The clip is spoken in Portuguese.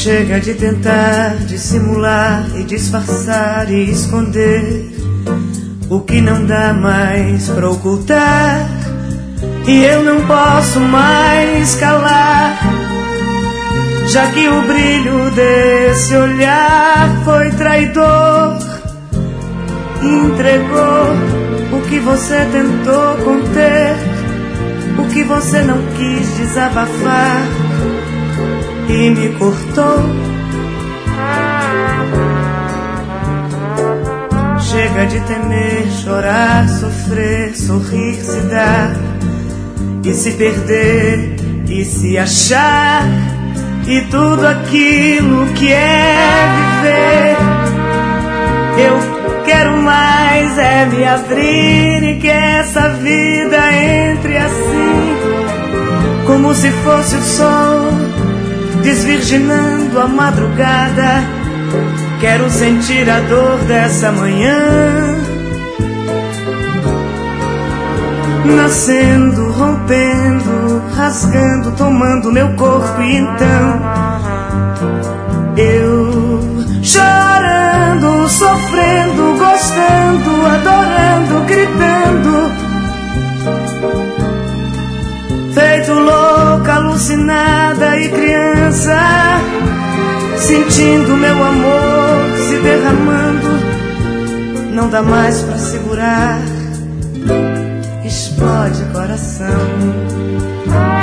Chega de tentar dissimular e disfarçar e esconder o que não dá mais pra ocultar. E eu não posso mais calar, já que o brilho desse olhar foi traidor. Entregou o que você tentou conter, o que você não quis desabafar, e me cortou. Chega de temer, chorar, sofrer, sorrir, se dar e se perder e se achar, e tudo aquilo que é viver. Eu quero mais é me abrir e que essa vida entre assim, como se fosse o sol desvirginando a madrugada. Quero sentir a dor dessa manhã, nascendo, rompendo, rasgando, tomando meu corpo. E então eu chorando, sofrendo, gostando, adorando, gritando, feito louca, alucinada e criança, sentindo meu amor se derramando. Não dá mais pra segurar, explode coração.